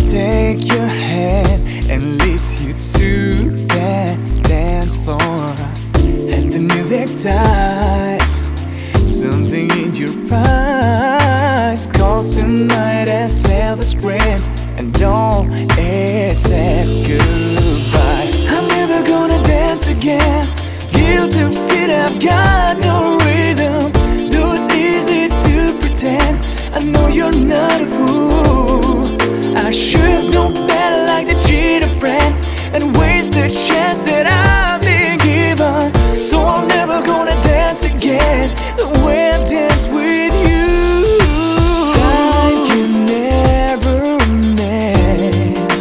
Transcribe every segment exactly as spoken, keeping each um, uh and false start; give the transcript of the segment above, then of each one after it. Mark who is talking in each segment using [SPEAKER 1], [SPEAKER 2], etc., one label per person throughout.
[SPEAKER 1] take your hand and lead you to that dance floor. As the music dies, something in your eyes calls tonight and sell the screen, and don't accept goodbye. I'm never gonna dance again, guilty feet, I've got no rhythm. Though it's easy to pretend, I know you're not a fool. I should've known better, like to cheat a friend and waste the chance that I've been given. So I'm never gonna dance again the way I've danced with you. Time can never mend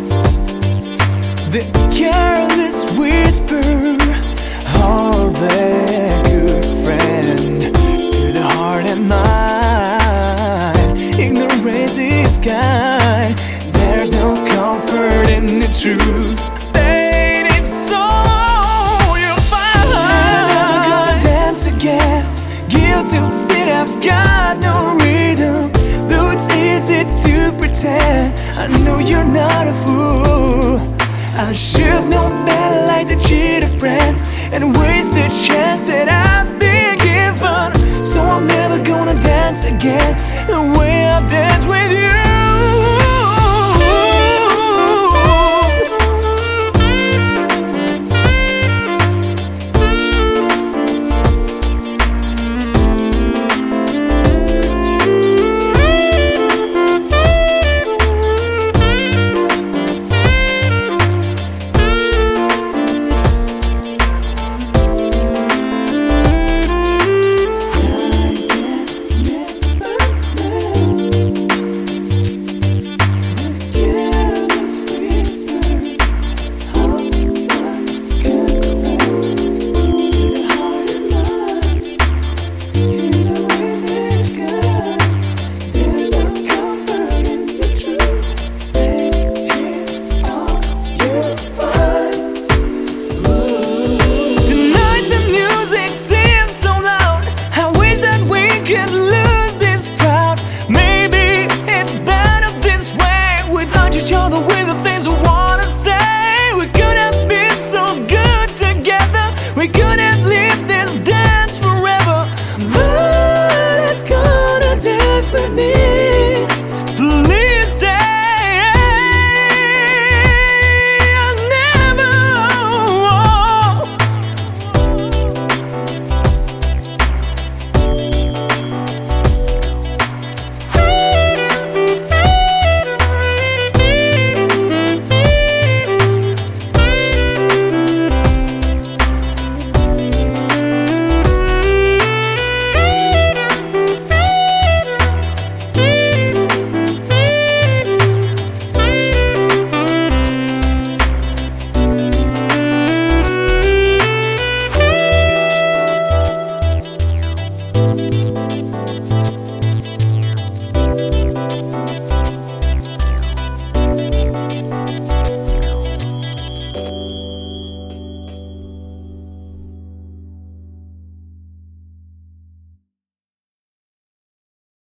[SPEAKER 1] the careless whisper of a good friend to the heart and mind. Ignorance is kind, there's no comfort in the truth. Ain't it so you'll find? I'm never gonna dance again, guilty feet, I've got no rhythm. Though it's easy to pretend, I know you're not a fool. I should've known better, like to cheat a friend and waste the chance that I've been given. So I'm never gonna dance again the way I've danced with you.